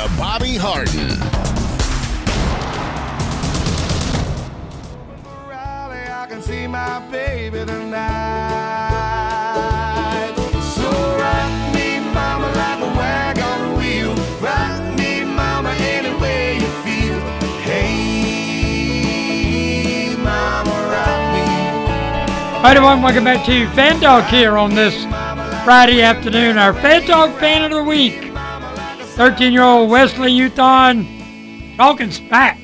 to Bobby Harden. I can see my baby tonight. So rock me, mama, like a wagon wheel. Rock me, mama, any way you feel. Hey, mama, rock me. All right, everyone, welcome back to Fan Talk here on this Friday afternoon. Our Fan Talk Fan of the Week, 13-year-old Wesley Youthon, talking smack.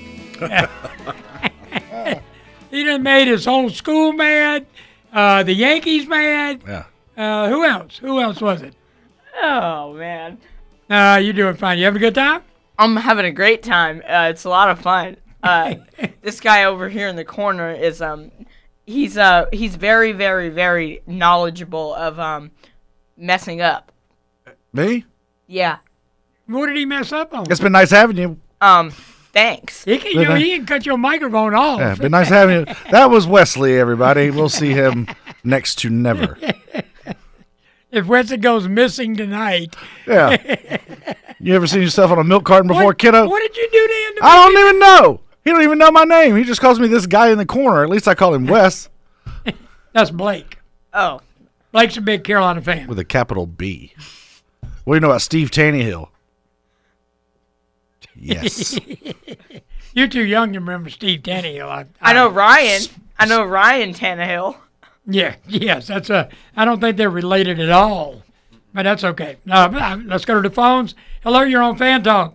He done made his whole school mad, the Yankees mad. Yeah. Who else? Who else was it? Oh, man. You're doing fine. You having a good time? I'm having a great time. It's a lot of fun. This guy over here in the corner is he's very, very, very knowledgeable of messing up. Me? Yeah. What did he mess up on? It's been nice having you. Thanks. He can cut your microphone off. Yeah, been nice having you. That was Wesley, everybody. We'll see him next to never. If Wesley goes missing tonight. Yeah. You ever seen yourself on a milk carton before, kiddo? What did you do to him? I don't even know. He don't even know my name. He just calls me this guy in the corner. At least I call him Wes. That's Blake. Oh. Blake's a big Carolina fan. With a capital B. What do you know about Steve Tannehill? Yes. You're too young to remember Steve Tannehill. I know Ryan. I know Ryan Tannehill. Yeah, yes. I don't think they're related at all. But that's okay. Let's go to the phones. Hello, you're on Fan Talk.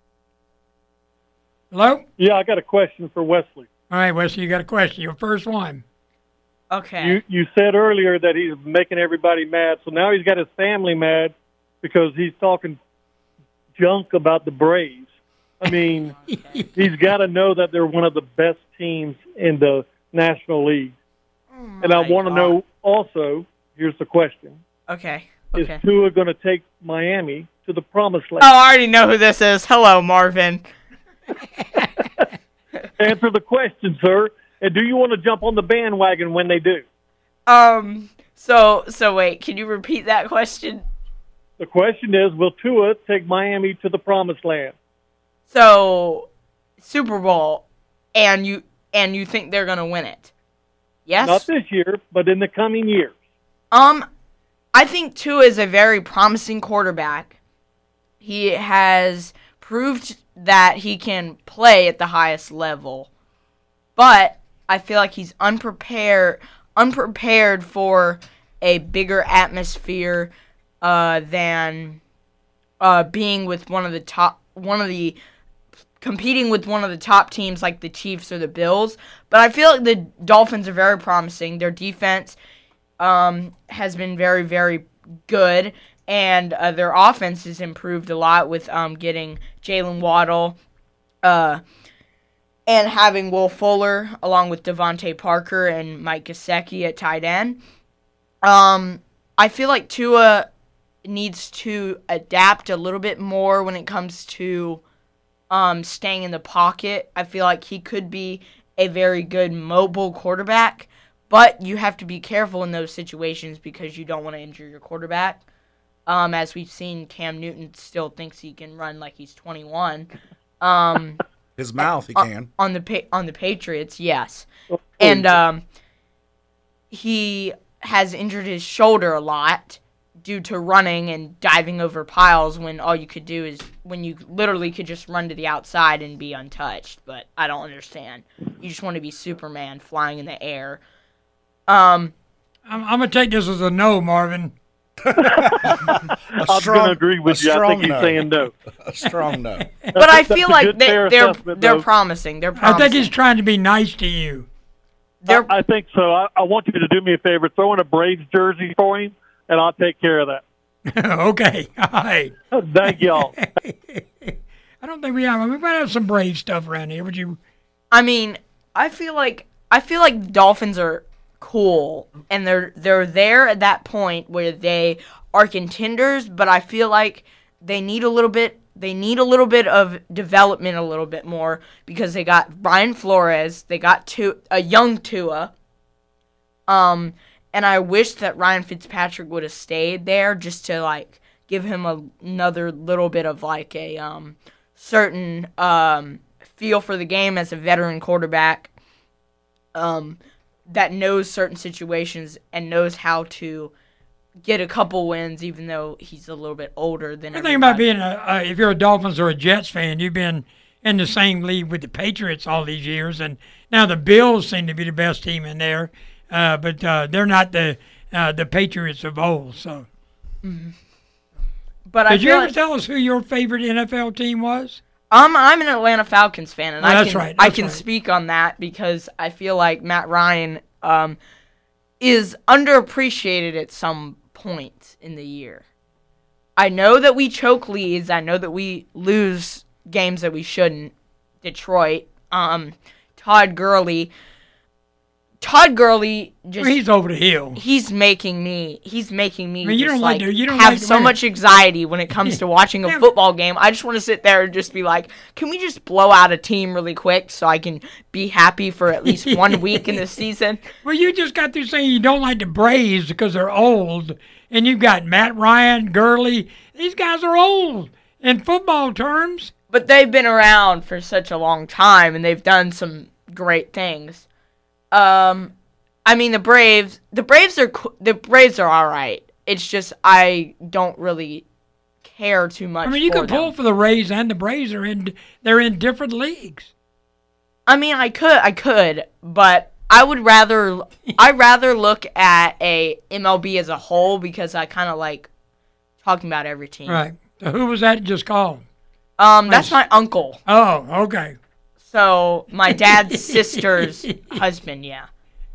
Hello? Yeah, I got a question for Wesley. All right, Wesley, you got a question. Your first one. Okay. You said earlier that he's making everybody mad, so now he's got his family mad because he's talking junk about the Braves. I mean, he's got to know that they're one of the best teams in the National League. And I want to know also, here's the question. Okay. Is Tua going to take Miami to the promised land? Oh, I already know who this is. Hello, Marvin. Answer the question, sir. And do you want to jump on the bandwagon when they do? So wait, can you repeat that question? The question is, will Tua take Miami to the promised land? So, Super Bowl, and you think they're going to win it? Yes? Not this year, but in the coming years. I think Tua is a very promising quarterback. He has proved that he can play at the highest level. But I feel like he's unprepared for a bigger atmosphere than being with competing with one of the top teams like the Chiefs or the Bills. But I feel like the Dolphins are very promising. Their defense has been very, very good, and their offense has improved a lot with getting Jalen Waddle and having Will Fuller along with Devontae Parker and Mike Gesicki at tight end. I feel like Tua needs to adapt a little bit more when it comes to staying in the pocket. I feel like he could be a very good mobile quarterback, but you have to be careful in those situations because you don't want to injure your quarterback. As we've seen, Cam Newton still thinks he can run like he's 21. His mouth, he can. On the Patriots, yes. And he has injured his shoulder a lot due to running and diving over piles when all you could do is when you literally could just run to the outside and be untouched. But I don't understand. You just want to be Superman flying in the air. I'm going to take this as a no, Marvin. I'm going to agree with you. I think he's saying no. A strong no. But I feel like they're promising. They're promising. I think he's trying to be nice to you. I think so. I want you to do me a favor. Throw in a Braves jersey for him, and I'll take care of that. Okay. All right. Thank y'all. I don't think we have. We might have some Brave stuff around here. Would you? I mean, I feel like the Dolphins are cool, and they're there at that point where they are contenders. But I feel like they need a little bit. They need a little bit of development, a little bit more, because they got Brian Flores, they got a young Tua, and I wish that Ryan Fitzpatrick would have stayed there just to give him another little bit of like a certain feel for the game as a veteran quarterback that knows certain situations and knows how to get a couple wins, even though he's a little bit older than The everybody. thing about being if you're a Dolphins or a Jets fan, you've been in the same league with the Patriots all these years, and now the Bills seem to be the best team in there, but they're not the Patriots of old. So, But I did you feel ever like, tell us who your favorite NFL team was? I'm an Atlanta Falcons fan, and Oh, I that's can right, I that's can right. speak on that because I feel like Matt Ryan is underappreciated at some point in the year. I know that we choke leads. I know that we lose games that we shouldn't. Detroit, Todd Gurley just He's over the hill. he's making me mean, you just don't like like to- you don't have like to so win. much anxiety when it comes to watching a Yeah. football game. I just want to sit there and just be like, can we just blow out a team really quick so I can be happy for at least 1 week in the season? Well, you just got through saying you don't like the Braves because they're old, and you've got Matt Ryan, Gurley. These guys are old in football terms. But they've been around for such a long time and they've done some great things. I mean the Braves are all right. It's just I don't really care too much. I mean, you for can pull them. for the Rays and the Braves they're in different leagues. I mean, I could, but I'd rather look at a MLB as a whole because I kind of like talking about every team. Right. So who was that just called? That's my uncle. Oh, okay. So my dad's sister's husband, yeah.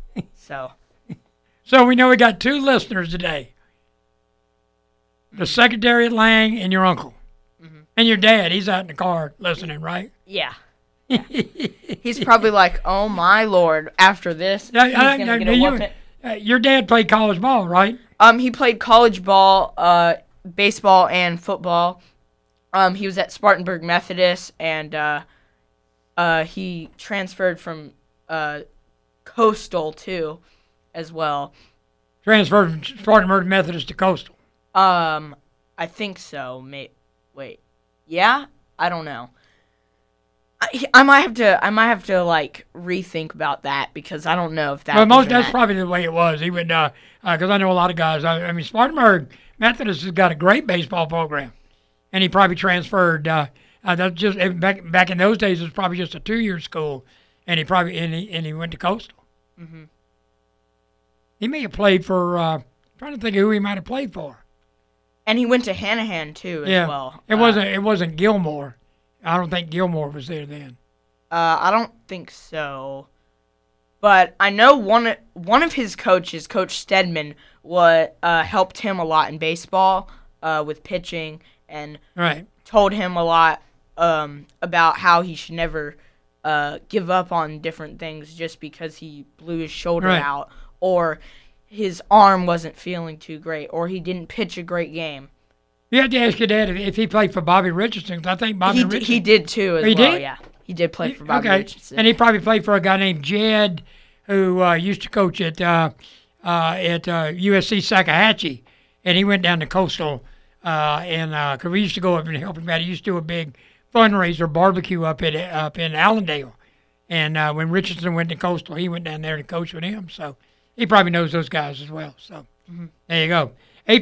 So we know we got 2 listeners today. The Secretary at Lang and your uncle. Mm-hmm. And your dad, he's out in the car listening, right? Yeah. He's probably like, oh my lord, after this, he's gonna get a whooping. Your dad played college ball, right? He played college ball, baseball, and football. He was at Spartanburg Methodist, and he transferred from Coastal too, as well. Transferred from Spartanburg Methodist to Coastal. I think so. Wait, yeah, I don't know. I might have to like rethink about that because I don't know if that. Well, that's probably the way it was. He would, because I know a lot of guys. I mean, Spartanburg Methodist has got a great baseball program, and he probably transferred. That's just back in those days. It was probably just a 2-year school, and he went to Coastal. Mm-hmm. He may have played for. Trying to think of who he might have played for. And he went to Hanahan too, as well. It wasn't Gilmore. I don't think Gilmore was there then. I don't think so. But I know one of his coaches, Coach Stedman, helped him a lot in baseball with pitching and Right. told him a lot about how he should never give up on different things just because he blew his shoulder Right. out or his arm wasn't feeling too great or he didn't pitch a great game. You have to ask your dad if he played for Bobby Richardson. 'Cause I think Bobby Richardson. He did too as He well, did? yeah. He did play for Bobby Okay. Richardson. And he probably played for a guy named Jed, who used to coach at USC Sakahatchee, and he went down to Coastal, because we used to go up and help him out. He used to do a big fundraiser barbecue up in Allendale, and when Richardson went to Coastal, he went down there to coach with him. So he probably knows those guys as well. So there you go.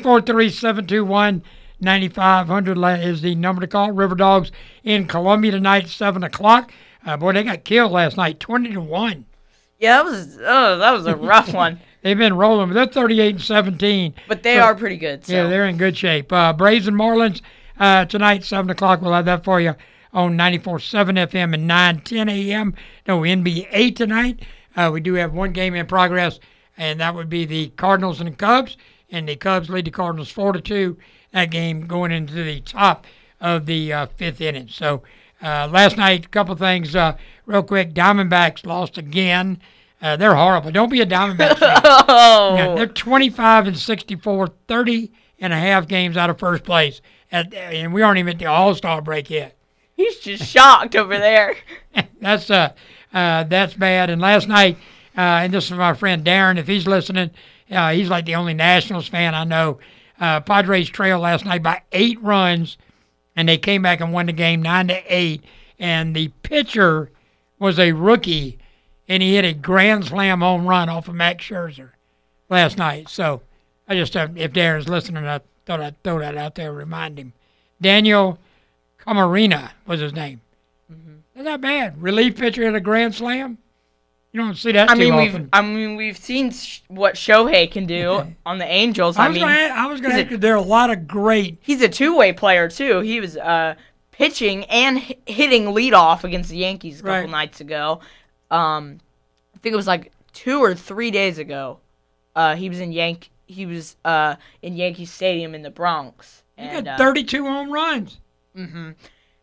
843-721-9500 is the number to call. River Dogs in Columbia tonight, 7 o'clock. Boy, they got killed last night, 20-1. Yeah, that was a rough one. They've been rolling, but they're 38-17. But they are pretty good. So. Yeah, they're in good shape. Braves and Marlins tonight, 7 o'clock. We'll have that for you on 94.7 FM and 9:10 a.m. No NBA tonight. We do have one game in progress, and that would be the Cardinals and the Cubs. And the Cubs lead the Cardinals 4-2. That game going into the top of the fifth inning. So last night, a couple things real quick. Diamondbacks lost again. They're horrible. Don't be a Diamondbacks fan. Oh. Yeah, they're 25-64, 30 and a half games out of first place. And we aren't even at the All-Star break yet. He's just shocked over there. That's bad. And last night, and this is my friend Darren, if he's listening, he's like the only Nationals fan I know. Padres trail last night by 8 runs, and they came back and won the game 9-8. And the pitcher was a rookie, and he hit a grand slam home run off of Max Scherzer last night. So I just, if Darren's listening, I thought I'd throw that out there, remind him. Daniel Camarena was his name. That's not bad. Relief pitcher hit a grand slam. You don't see that too often. We've seen what Shohei can do on the Angels. I was going to ask you, there are a lot of great. He's a two-way player too. He was pitching and hitting leadoff against the Yankees a couple nights ago. I think it was like 2 or 3 days ago. He was in Yankee Stadium in the Bronx. He got 32 home runs. One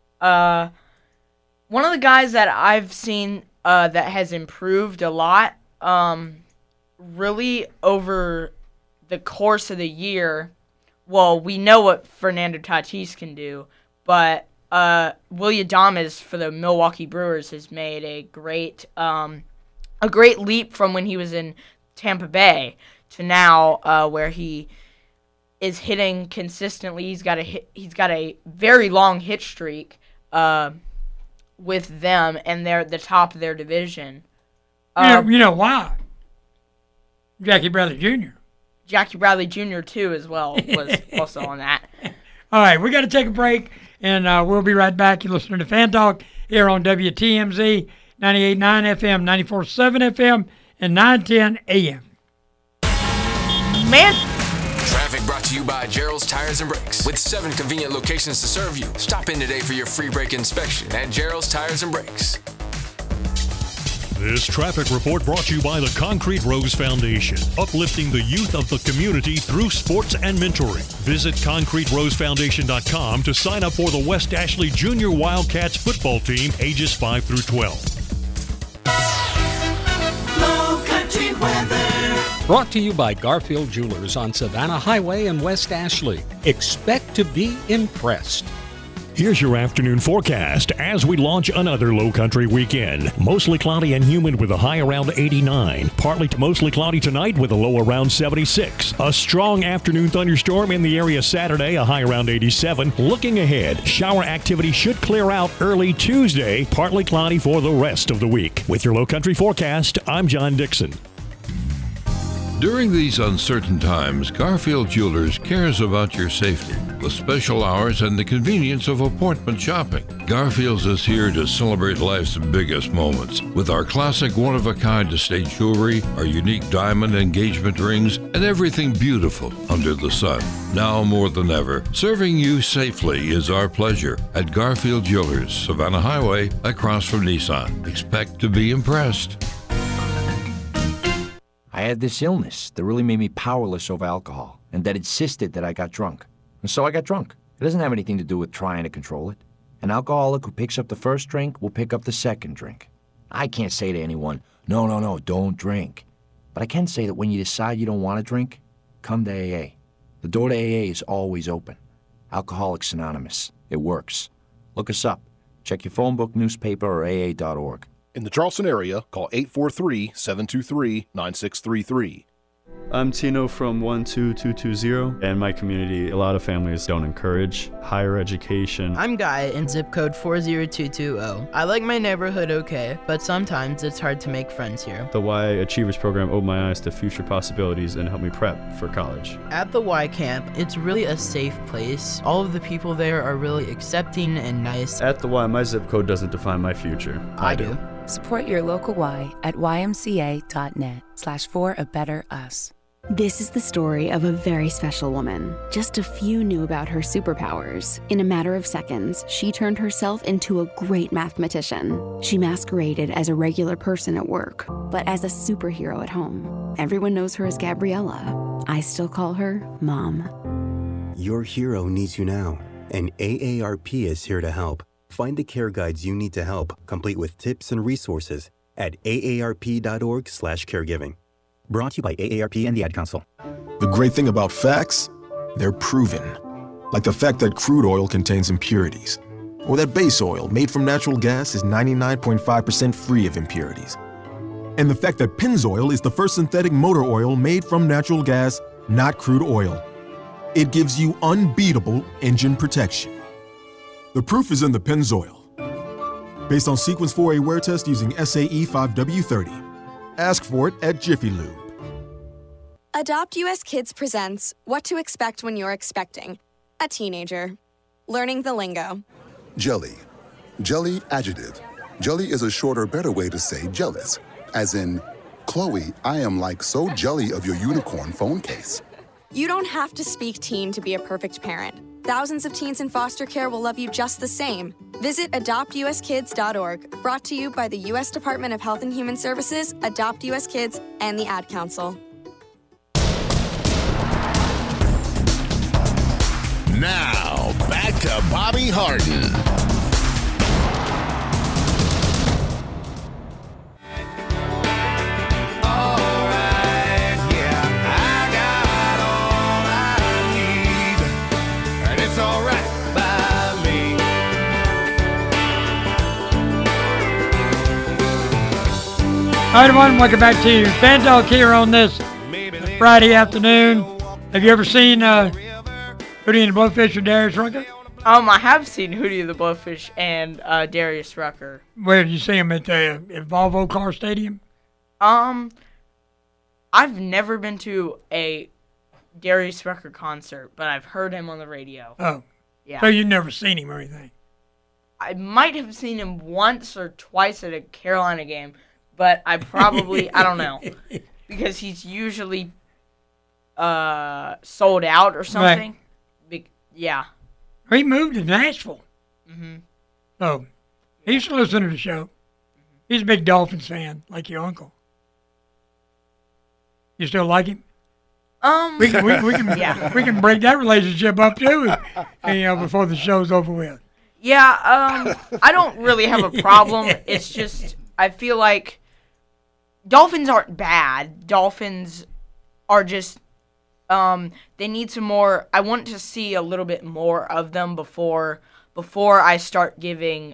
of the guys that I've seen that has improved a lot, really over the course of the year. Well, we know what Fernando Tatis can do, but Willy Adames for the Milwaukee Brewers has made a great leap from when he was in Tampa Bay to now, where he is hitting consistently. He's got a very long hit streak with them, and they're at the top of their division. You know why? Jackie Bradley Jr. Jackie Bradley Jr. too as well was also on that. All right, we got to take a break, and we'll be right back. You're listening to Fan Talk here on WTMZ 98.9 FM, 94.7 FM, and 910 AM. Man. Traffic brought to you by Gerald's Tires and Brakes. With 7 convenient locations to serve you. Stop in today for your free brake inspection at Gerald's Tires and Brakes. This traffic report brought to you by the Concrete Rose Foundation, uplifting the youth of the community through sports and mentoring. Visit ConcreteRoseFoundation.com to sign up for the West Ashley Junior Wildcats football team, ages 5 through 12. Low country weather. Brought to you by Garfield Jewelers on Savannah Highway in West Ashley. Expect to be impressed. Here's your afternoon forecast as we launch another low country weekend. Mostly cloudy and humid with a high around 89. Partly to mostly cloudy tonight with a low around 76. A strong afternoon thunderstorm in the area Saturday, a high around 87. Looking ahead, shower activity should clear out early Tuesday. Partly cloudy for the rest of the week. With your low country forecast, I'm John Dixon. During these uncertain times, Garfield Jewelers cares about your safety with special hours and the convenience of appointment shopping. Garfield's is here to celebrate life's biggest moments with our classic one-of-a-kind estate jewelry, our unique diamond engagement rings, and everything beautiful under the sun. Now more than ever, serving you safely is our pleasure at Garfield Jewelers, Savannah Highway, across from Nissan. Expect to be impressed. I had this illness that really made me powerless over alcohol, and that insisted that I got drunk. And so I got drunk. It doesn't have anything to do with trying to control it. An alcoholic who picks up the first drink will pick up the second drink. I can't say to anyone, no, don't drink. But I can say that when you decide you don't want to drink, come to AA. The door to AA is always open. Alcoholics Anonymous. It works. Look us up. Check your phone book, newspaper, or AA.org. In the Charleston area, call 843-723-9633. I'm Tino from 12220. In my community, a lot of families don't encourage higher education. I'm Guy in zip code 40220. I like my neighborhood okay, but sometimes it's hard to make friends here. The Y Achievers program opened my eyes to future possibilities and helped me prep for college. At the Y camp, it's really a safe place. All of the people there are really accepting and nice. At the Y, my zip code doesn't define my future. I do. Support your local Y at ymca.net/for-a-better-us. This is the story of a very special woman. Just a few knew about her superpowers. In a matter of seconds, she turned herself into a great mathematician. She masqueraded as a regular person at work, but as a superhero at home. Everyone knows her as Gabriella. I still call her Mom. Your hero needs you now, and AARP is here to help. Find the care guides you need to help, complete with tips and resources at aarp.org/caregiving. Brought to you by AARP and the Ad Council. The great thing about facts, they're proven. Like the fact that crude oil contains impurities, or that base oil made from natural gas is 99.5% free of impurities. And the fact that Pennzoil is the first synthetic motor oil made from natural gas, not crude oil. It gives you unbeatable engine protection. The proof is in the Pennzoil. Based on Sequence 4A wear test using SAE 5W30. Ask for it at Jiffy Lube. Adopt US Kids presents What to Expect When You're Expecting a Teenager. Learning the lingo. Jelly. Jelly adjective. Jelly is a shorter, better way to say jealous. As in, Chloe, I am like so jelly of your unicorn phone case. You don't have to speak teen to be a perfect parent. Thousands of teens in foster care will love you just the same. Visit adoptuskids.org, brought to you by the U.S. Department of Health and Human Services, Adopt US Kids, and the Ad Council. Now, back to Bobby Harden. All right, everyone, welcome back to Fan Talk here on this Friday afternoon. Have you ever seen Hootie and the Blowfish or Darius Rucker? I have seen Hootie and the Blowfish and Darius Rucker. Where did you see him at Volvo Car Stadium? I've never been to a Darius Rucker concert, but I've heard him on the radio. Oh. Yeah. So you've never seen him or anything? I might have seen him once or twice at a Carolina game, but I probably, I don't know, because he's usually sold out or something. Right. Yeah. He moved to Nashville. Mm-hmm. So he used to listen to the show. He's a big Dolphins fan, like your uncle. You still like him? We can break that relationship up too, before the show's over with. Yeah, I don't really have a problem. It's just I feel like Dolphins aren't bad. Dolphins are just they need some more. I want to see a little bit more of them before I start giving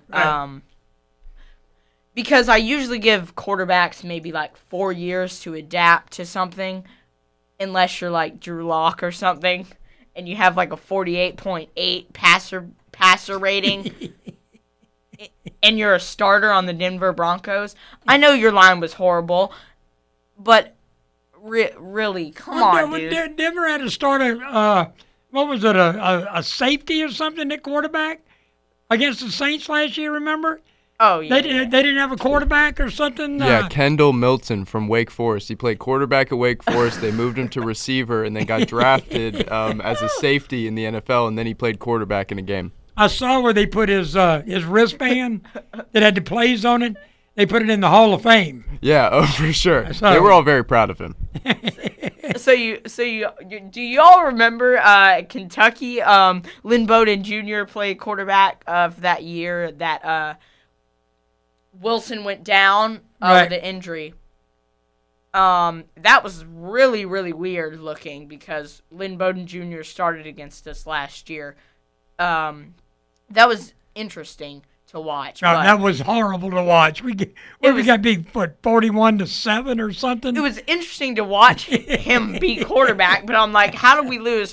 because I usually give quarterbacks maybe like 4 years to adapt to something, unless you're like Drew Lock or something, and you have like a 48.8 passer rating, and you're a starter on the Denver Broncos. I know your line was horrible, but really, come on, dude. Denver had a starter, what was it, a safety or something at quarterback against the Saints last year, remember? Oh, yeah. They didn't have a quarterback or something? Yeah, Kendall Milton from Wake Forest. He played quarterback at Wake Forest. They moved him to receiver and then got drafted as a safety in the NFL, and then he played quarterback in a game. I saw where they put his wristband that had the plays on it. They put it in the Hall of Fame. Yeah, for sure. They were all very proud of him. So do you all remember Kentucky? Lynn Bowden Jr. played quarterback of that year that Wilson went down with an injury. That was really, really weird looking because Lynn Bowden Jr. started against us last year. That was interesting to watch. Oh, that was horrible to watch. We got beat 41-7 or something. It was interesting to watch him be quarterback, but I'm like, how did we lose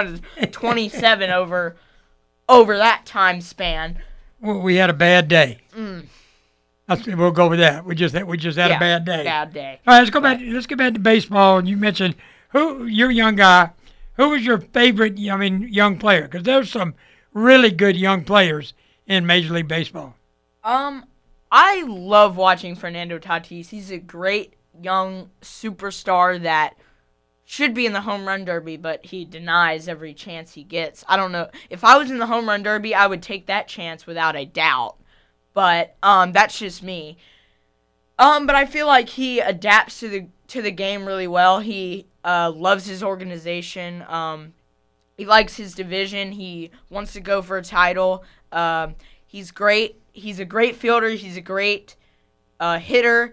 41-27 over that time span? Well, we had a bad day. Mm. We'll go with that. We just had a bad day. Bad day. All right, let's go back. Let's get back to baseball. You mentioned you're a young guy. Who was your favorite? Young player? Because there's some really good young players in Major League Baseball. I love watching Fernando Tatis. He's a great young superstar that should be in the home run derby, but he denies every chance he gets. I don't know. If I was in the home run derby, I would take that chance without a doubt. But that's just me. But I feel like he adapts to the game really well. He loves his organization. He likes his division. He wants to go for a title. He's great. He's a great fielder. He's a great hitter.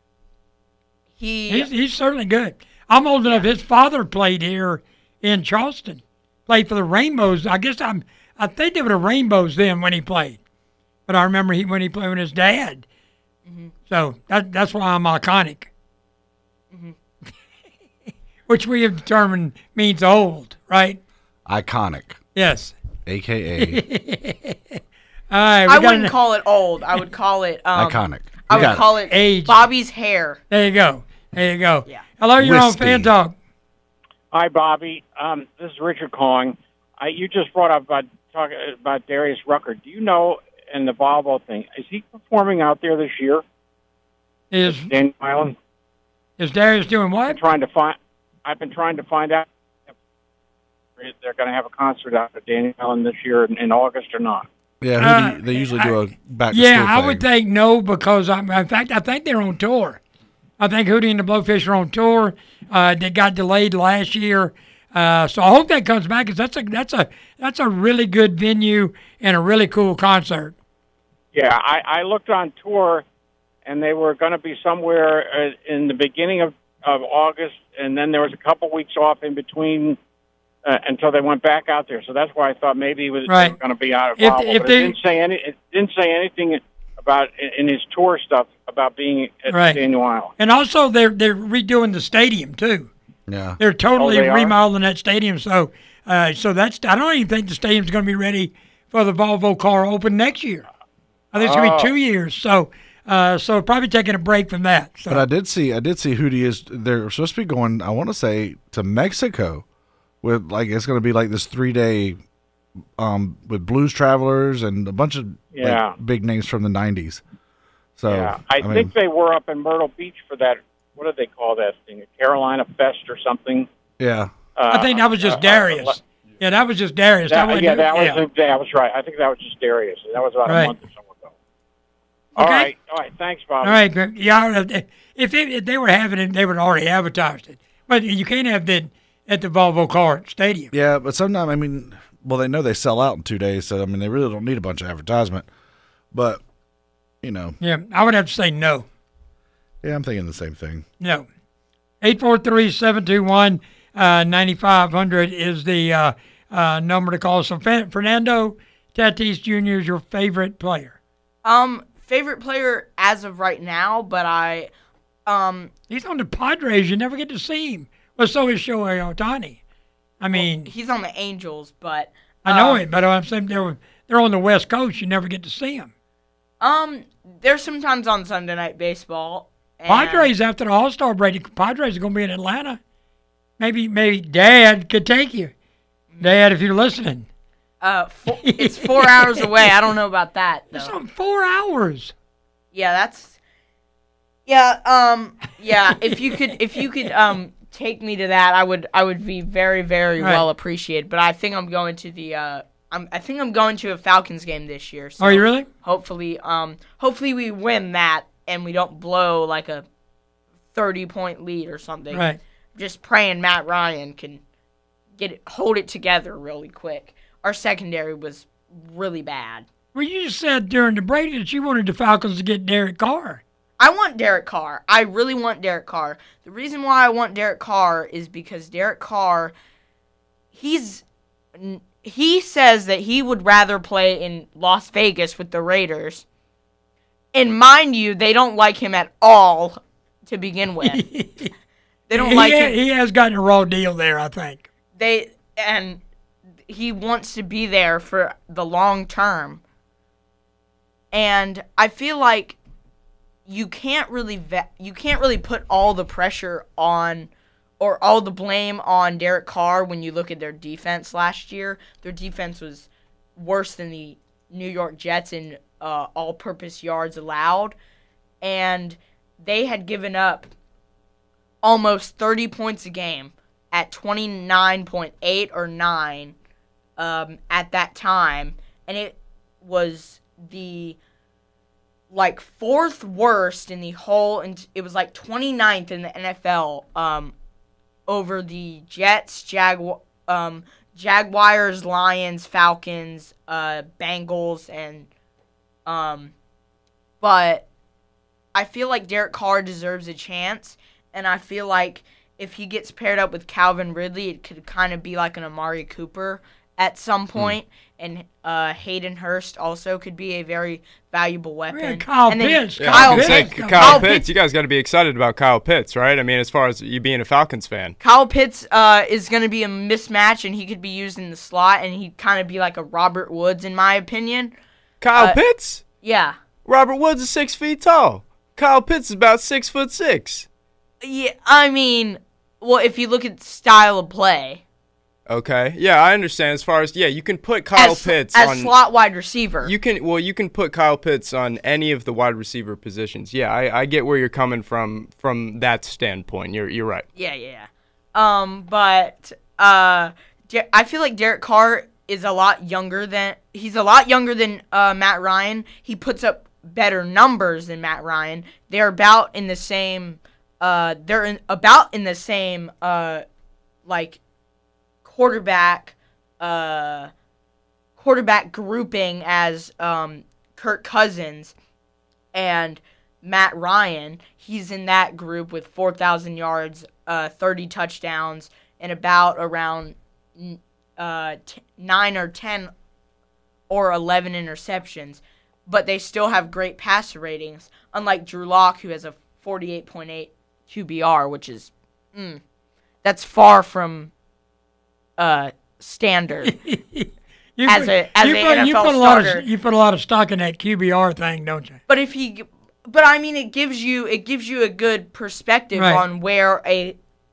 He's certainly good. I'm old enough. His father played here in Charleston. Played for the Rainbows. I think they were the Rainbows then when he played. But I remember when he played with his dad. Mm-hmm. So that's why I'm iconic. Mm-hmm. Which we have determined means old, right? Iconic. Yes. AKA. All right. I wouldn't call it old. I would call it Iconic. I would call it age. Bobby's hair. There you go. There you go. Yeah. Hello, you're on Wispy. Fan Talk. Hi, Bobby. This is Richard calling. You just brought up talking about Darius Rucker. Do you know in the Volvo thing, is he performing out there this year? Is Daniel Island? Is Darius doing what? I've been trying to find out if they're going to have a concert out at Daniel Island this year in August or not. Yeah, they usually do a back to school Yeah, I thing. would think no because in fact I think they're on tour. I think Hootie and the Blowfish are on tour. They got delayed last year, so I hope that comes back because that's a really good venue and a really cool concert. Yeah, I looked on tour, and they were going to be somewhere in the beginning of August, and then there was a couple weeks off in between until they went back out there. So that's why I thought maybe they were going to be out of Volvo. But it didn't say anything about in his tour stuff about being at Daniel Island. And also they're redoing the stadium too. Yeah, they're totally they are? remodeling that stadium. So that's I don't even think the stadium's going to be ready for the Volvo car open next year. I think it's going to be 2 years. So probably taking a break from that. So. But I did see Hootie they're supposed to be going, I want to say, to Mexico with it's going to be like this 3-day with Blues Travelers and a bunch of big names from the 90s. So yeah, I think they were up in Myrtle Beach for that. What do they call that thing? A Carolina Fest or something? Yeah. I think that was just Darius. Yeah, that was just Darius. That was right. I think that was just Darius. That was about a month or so ago. Okay. All right. Thanks, Bob. All right. Yeah, if they were having it, they would have already advertised it. But you can't have that at the Volvo Car Stadium. Yeah, but sometimes, they know they sell out in 2 days, so, they really don't need a bunch of advertisement. But, Yeah, I would have to say no. Yeah, I'm thinking the same thing. No. 843-721-9500 is the number to call. So, Fernando Tatis Jr. is your favorite player? Favorite player as of right now, but he's on the Padres. You never get to see him. Well, so is Shohei Ohtani. He's on the Angels, but I know it, but I'm saying they're on the West Coast. You never get to see them. They're sometimes on Sunday Night Baseball. Padres after the All-Star break. Padres are going to be in Atlanta. Maybe Dad could take you. Dad, if you're listening. It's 4 hours away. I don't know about that, though. It's on 4 hours. Yeah, that's... Yeah, if you could take me to that, I would be very, very well appreciated. But I think I'm going to the I think I'm going to a Falcons game this year. So are you really? Hopefully we win that and we don't blow like a 30-point lead or something. Right. Just praying Matt Ryan can hold it together really quick. Our secondary was really bad. Well, you just said during the break that you wanted the Falcons to get Derek Carr. I want Derek Carr. I really want Derek Carr. The reason why I want Derek Carr is because Derek Carr, he says that he would rather play in Las Vegas with the Raiders. And mind you, they don't like him at all to begin with. They don't like him. He has gotten a raw deal there, I think. And he wants to be there for the long term. And I feel like you can't really put all the pressure on or all the blame on Derek Carr when you look at their defense last year. Their defense was worse than the New York Jets in all-purpose yards allowed, and they had given up almost 30 points a game at 29.8 or 9 at that time, and it was the fourth worst in the whole, and it was 29th in the NFL over the Jets, Jaguars, Lions, Falcons, Bengals, and but I feel like Derek Carr deserves a chance, and I feel like if he gets paired up with Calvin Ridley, it could kind of be like an Amari Cooper at some point, and Hayden Hurst also could be a very valuable weapon. Yeah, Kyle and then Pitts. Kyle Pitts. You guys got to be excited about Kyle Pitts, right? I mean, as far as you being a Falcons fan. Kyle Pitts is going to be a mismatch, and he could be used in the slot, and he'd kind of be like a Robert Woods, in my opinion. Kyle Pitts? Yeah. Robert Woods is 6 feet tall. Kyle Pitts is about 6'6". Yeah, I mean, well, if you look at style of play. Okay. Yeah, I understand. As far as you can put Kyle Pitts as on slot wide receiver. You can put Kyle Pitts on any of the wide receiver positions. Yeah, I get where you're coming from that standpoint. You're right. Yeah. But I feel like Derek Carr is a lot younger than Matt Ryan. He puts up better numbers than Matt Ryan. They're about in the same like quarterback grouping as Kirk Cousins and Matt Ryan. He's in that group with 4,000 yards, 30 touchdowns, and about around 9 or 10 or 11 interceptions. But they still have great passer ratings, unlike Drew Lock, who has a 48.8 QBR, which is that's far from standard. You put a lot of stock in that QBR thing, don't you? But I mean, it gives you a good perspective on where a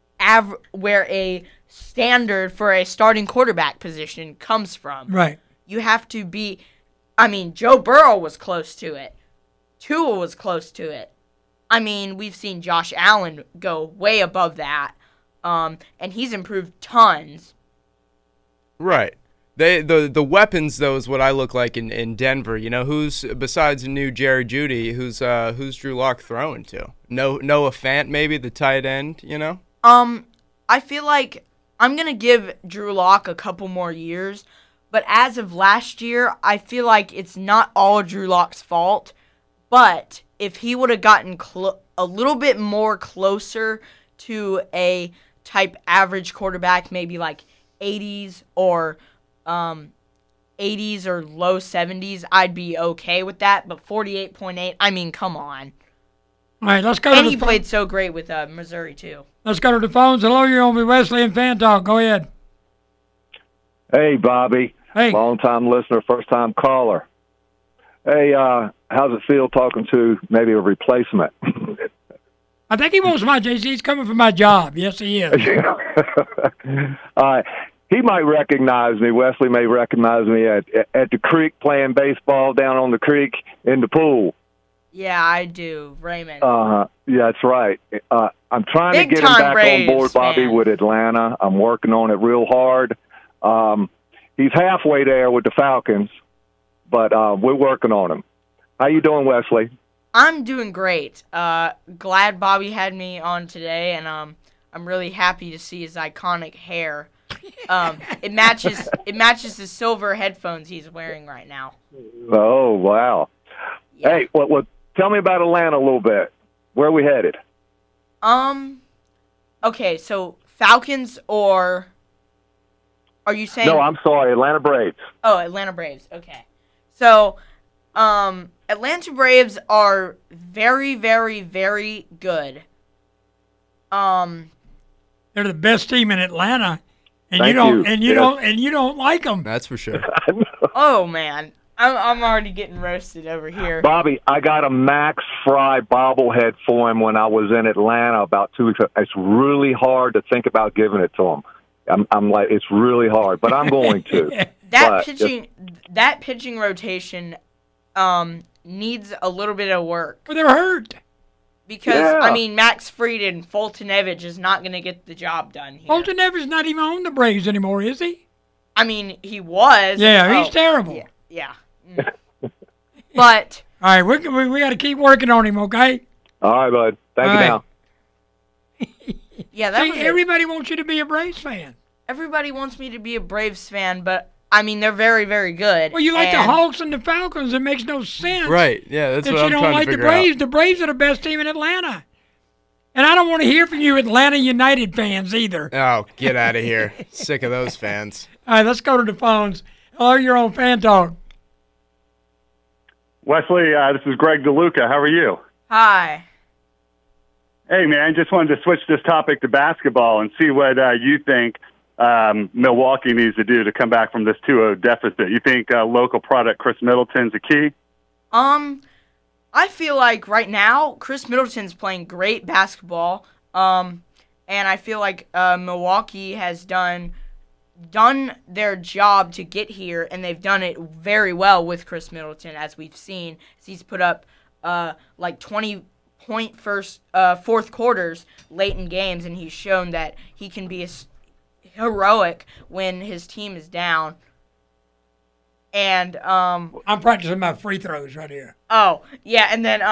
standard for a starting quarterback position comes from. Right. You have to be. I mean, Joe Burrow was close to it. Tua was close to it. I mean, we've seen Josh Allen go way above that, and he's improved tons. Right. The weapons, though, is what I look like in Denver. You know, who's besides the new Jerry Jeudy, who's Drew Lock throwing to? Noah Fant, maybe the tight end. You know. I feel like I'm gonna give Drew Lock a couple more years, but as of last year, I feel like it's not all Drew Lock's fault. But if he would have gotten a little bit more closer to a type average quarterback, maybe like 80s or low 70s, I'd be okay with that. But 48.8, I mean, come on. All right, let's go. And he played so great with Missouri too. Let's go to the phones. Hello, you're on with Wesley and Fan Talk. Go ahead. Hey, Bobby. Hey. Long-time listener, first-time caller. Hey, how's it feel talking to maybe a replacement? I think he wants my JC. He's coming for my job. Yes, he is. He might recognize me. Wesley may recognize me at the creek playing baseball down on the creek in the pool. Yeah, I do, Raymond. Yeah, that's right. I'm trying Big to get him back Braves on board, Bobby, fan. with Atlanta. I'm working on it real hard. He's halfway there with the Falcons, but we're working on him. How you doing, Wesley? I'm doing great. Glad Bobby had me on today, and I'm really happy to see his iconic hair. It matches the silver headphones he's wearing right now. Oh, wow. Yeah. Hey, well, tell me about Atlanta a little bit. Where are we headed? Okay, so Falcons or are you saying? No, I'm sorry, Atlanta Braves. Oh, Atlanta Braves. Okay. So, Atlanta Braves are very, very, very good. They're the best team in Atlanta, and Thank you don't like them. That's for sure. Oh man, I'm already getting roasted over here. Bobby, I got a Max Fry bobblehead for him when I was in Atlanta about 2 weeks ago. It's really hard to think about giving it to him. I'm like, it's really hard, but I'm going to. That pitching rotation needs a little bit of work. Well, they're hurt. Because, I mean, Max Fried and Foltynewicz is not going to get the job done here. Foltynewicz not even on the Braves anymore, is he? I mean, he was. Yeah, he's terrible. Yeah. But. All right, we got to keep working on him, okay? All right, bud. Thank you now. Yeah, that was everybody wants you to be a Braves fan. Everybody wants me to be a Braves fan, but, I mean, they're very, very good. Well, you like the Hawks and the Falcons. It makes no sense. Right, yeah, that's what I'm trying to figure out. The Braves are the best team in Atlanta. And I don't want to hear from you Atlanta United fans either. Oh, get out of here. Sick of those fans. All right, let's go to the phones. Hello, you're on Fan Talk. Wesley, this is Greg DeLuca. How are you? Hi. Hey, man, just wanted to switch this topic to basketball and see what you think Milwaukee needs to do to come back from this 2-0 deficit. You think local product Chris Middleton's a key? I feel like right now Chris Middleton's playing great basketball, and I feel like Milwaukee has done their job to get here, and they've done it very well with Chris Middleton, as we've seen. He's put up like 20-point fourth quarters late in games, and he's shown that he can be heroic when his team is down. And I'm practicing my free throws right here. Oh, yeah, and then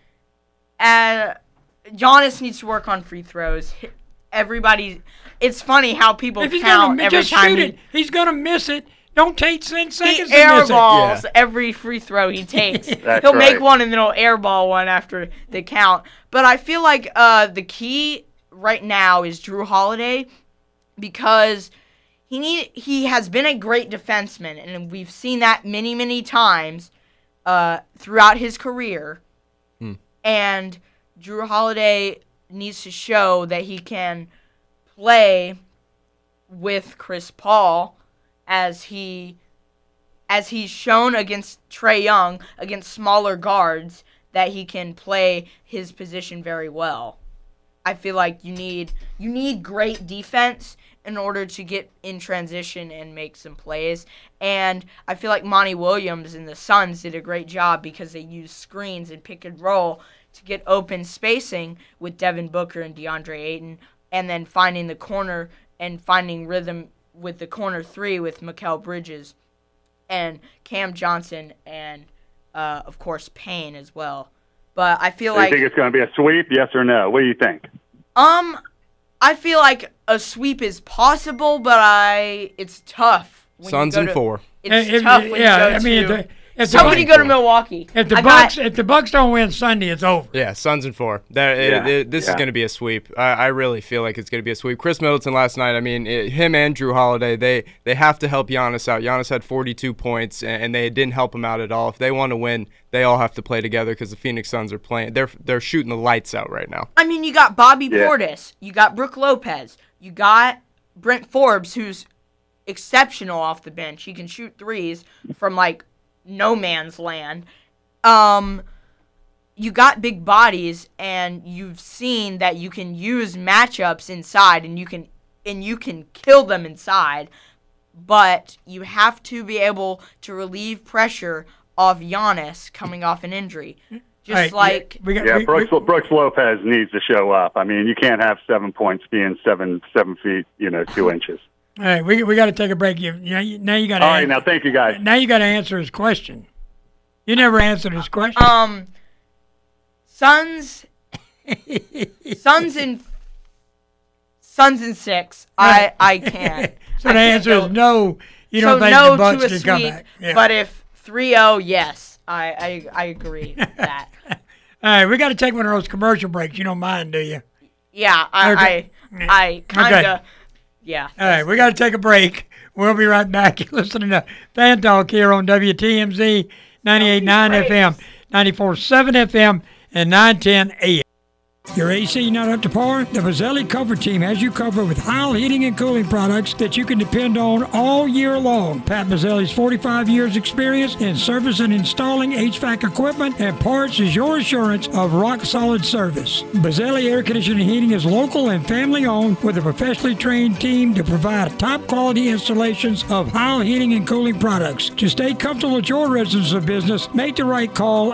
Giannis needs to work on free throws. It's funny how people count every time he's going to miss it. Don't take 10 seconds to miss it. He airballs every free throw he takes. He'll make one and then he'll airball one after the count. But I feel like the key right now is Jrue Holiday, because he has been a great defenseman, and we've seen that many, many times throughout his career. And Jrue Holiday needs to show that he can play with Chris Paul, as he's shown against Trae Young, against smaller guards, that he can play his position very well. I feel like you need great defense in order to get in transition and make some plays. And I feel like Monty Williams and the Suns did a great job because they used screens and pick and roll to get open spacing with Devin Booker and DeAndre Ayton, and then finding the corner and finding rhythm with the corner three with Mikal Bridges and Cam Johnson and, of course, Payne as well. But I feel like... Do you think it's going to be a sweep, yes or no? What do you think? I feel like a sweep is possible, but it's tough. Suns in 4. It's tough when you go when you go to Milwaukee. If the Bucks don't win Sunday, it's over. Yeah, Suns in 4. This is going to be a sweep. I really feel like it's going to be a sweep. Chris Middleton last night, him and Jrue Holiday, they have to help Giannis out. Giannis had 42 points, and they didn't help him out at all. If they want to win, they all have to play together, because the Phoenix Suns are playing. They're shooting the lights out right now. You got Bobby Portis. You got Brook Lopez. You got Brent Forbes, who's exceptional off the bench. He can shoot threes from, no man's land. You got big bodies, and you've seen that you can use matchups inside, and you can kill them inside, but you have to be able to relieve pressure off Giannis coming off an injury. Brooks Lopez needs to show up. You can't have 7 points being 7 feet, 2 inches. All right, we got to take a break. Now you got to. All right, now thank you guys. Now you got to answer his question. You never answered his question. Suns in 6. I can't. So the answer is no. You don't think the Bucks can come back. Yeah. But if 3-0, yes. I agree with that. All right, we got to take one of those commercial breaks. You don't mind, do you? Yeah, I kind of. Yeah. All right, we got to take a break. We'll be right back. You're listening to Fan Talk here on WTMZ 98.9 FM, 94.7 FM, and 910 AM. Your AC not up to par? The Mazzelli Cover Team has you covered with Heil heating and cooling products that you can depend on all year long. Pat Mazzelli's 45 years experience in service and installing HVAC equipment and parts is your assurance of rock-solid service. Mazzelli Air Conditioning and Heating is local and family-owned with a professionally trained team to provide top-quality installations of Heil heating and cooling products. To stay comfortable at your residence or business, make the right call,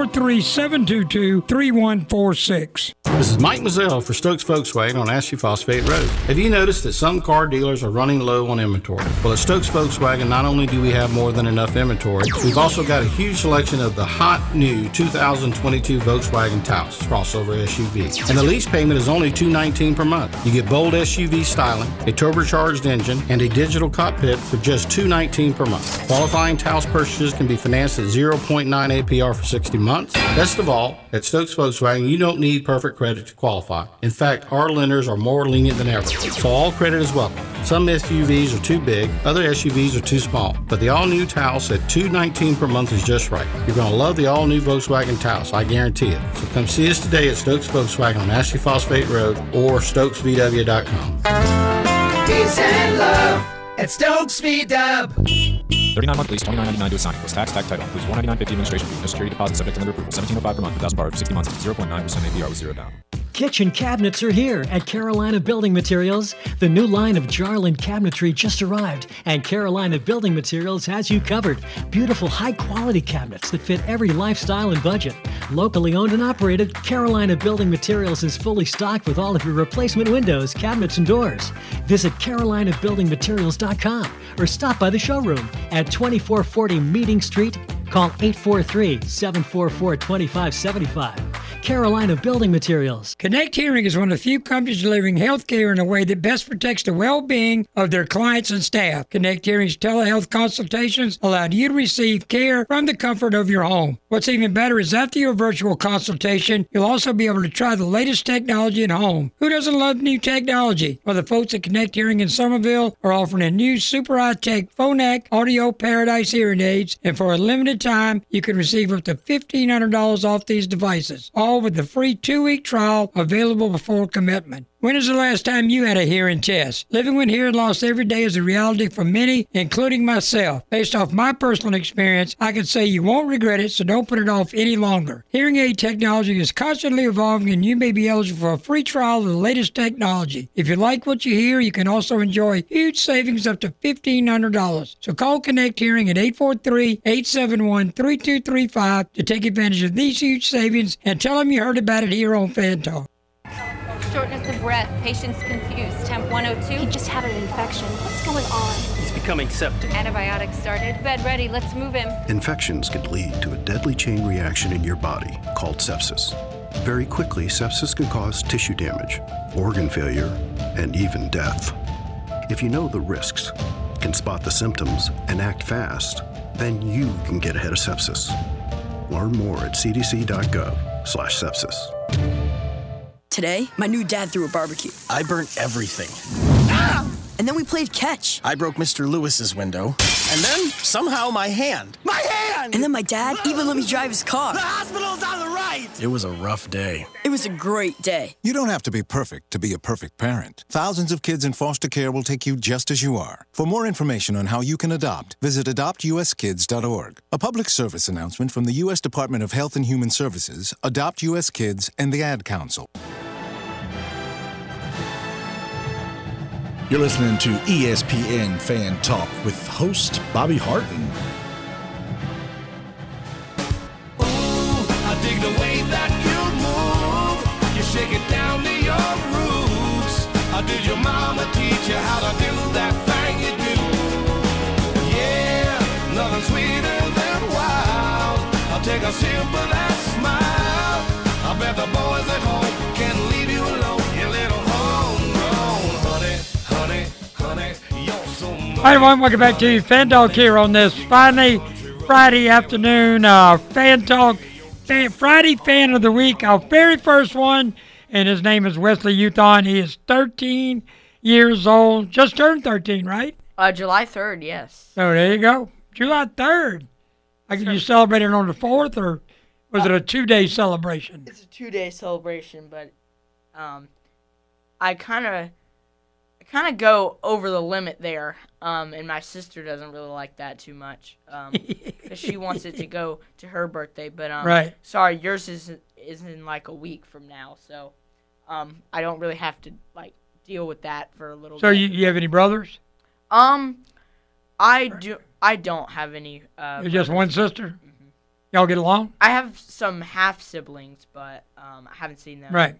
843-722-3146. This is Mike Mazzell for Stokes Volkswagen on Ashley Phosphate Road. Have you noticed that some car dealers are running low on inventory? Well, at Stokes Volkswagen, not only do we have more than enough inventory, we've also got a huge selection of the hot new 2022 Volkswagen Taos crossover SUV. And the lease payment is only $219 per month. You get bold SUV styling, a turbocharged engine, and a digital cockpit for just $219 per month. Qualifying Taos purchases can be financed at 0.9 APR for 60 months. Best of all, At Stokes Volkswagen, you don't need perfect credit to qualify. In fact, our lenders are more lenient than ever, so all credit is welcome. Some SUVs are too big, other SUVs are too small, but the all-new Taos at $219 per month is just right. You're going to love the all-new Volkswagen Taos, I guarantee it. So come see us today at Stokes Volkswagen on Ashley Phosphate Road or StokesVW.com. Peace and love at Stokes VW. 39-month lease, $29.99 to assign. Plus tax, title. Includes $199.50 administration fee. No security deposit subject to lender approval. $17.05 per month. 1,000 borrowed for 60 months. 0.9% APR with 0 down. Kitchen cabinets are here at Carolina Building Materials. The new line of Jarland cabinetry just arrived, and Carolina Building Materials has you covered. Beautiful, high-quality cabinets that fit every lifestyle and budget. Locally owned and operated, Carolina Building Materials is fully stocked with all of your replacement windows, cabinets, and doors. Visit CarolinaBuildingMaterials.com or stop by the showroom at 2440 Meeting Street. Call 843-744-2575. Carolina Building Materials. Connect Hearing is one of the few companies delivering health care in a way that best protects the well-being of their clients and staff. Connect Hearing's telehealth consultations allow you to receive care from the comfort of your home. What's even better is after your virtual consultation, you'll also be able to try the latest technology at home. Who doesn't love new technology? Well, the folks at Connect Hearing in Somerville are offering a new super high-tech Phonak Audio Paradise hearing aids, and for a limited time, you can receive up to $1,500 off these devices, all with the free 2-week trial available before commitment. When is the last time you had a hearing test? Living with hearing loss every day is a reality for many, including myself. Based off my personal experience, I can say you won't regret it, so don't put it off any longer. Hearing aid technology is constantly evolving, and you may be eligible for a free trial of the latest technology. If you like what you hear, you can also enjoy huge savings up to $1,500. So call Connect Hearing at 843-871-3235 to take advantage of these huge savings, and tell them you heard about it here on Fan Talk. Shortness of breath, patient's confused, temp 102. He just had an infection. What's going on? He's becoming septic. Antibiotics started. Bed ready, let's move him. Infections can lead to a deadly chain reaction in your body called sepsis. Very quickly, sepsis can cause tissue damage, organ failure, and even death. If you know the risks, can spot the symptoms, and act fast, then you can get ahead of sepsis. Learn more at cdc.gov/sepsis. Today, my new dad threw a barbecue. I burnt everything. Ah! And then we played catch. I broke Mr. Lewis's window. And then, somehow, my hand. My hand! And then my dad even let me drive his car. The hospital's on the right! It was a rough day. It was a great day. You don't have to be perfect to be a perfect parent. Thousands of kids in foster care will take you just as you are. For more information on how you can adopt, visit adoptuskids.org. A public service announcement from the U.S. Department of Health and Human Services, Adopt U.S. Kids, and the Ad Council. You're listening to ESPN Fan Talk with host Bobby Harton. I dig the way that you move. You shake it down to your roots. How did your mama teach you how to do that thing you do? Yeah, nothing sweeter than wild. I'll take a sip of that smile. I bet the boys at home can leave you alone. You little homegrown honey. Hi everyone, welcome back to Fan Talk here on this Friday afternoon. Fan Talk, Friday Fan of the Week, our very first one, and his name is Wesley Youthon. He is 13 years old, just turned 13, right? July 3rd, yes. So there you go, July 3rd. You celebrated on the 4th, or was it a 2-day celebration? It's a 2-day celebration, but I kind of go over the limit there, and my sister doesn't really like that too much, because she wants it to go to her birthday. But right. Sorry, yours is in like a week from now, so I don't really have to like deal with that for a little bit. So you have any brothers? I don't have any. You're just one sister. Mm-hmm. Y'all get along? I have some half siblings, but I haven't seen them. Right.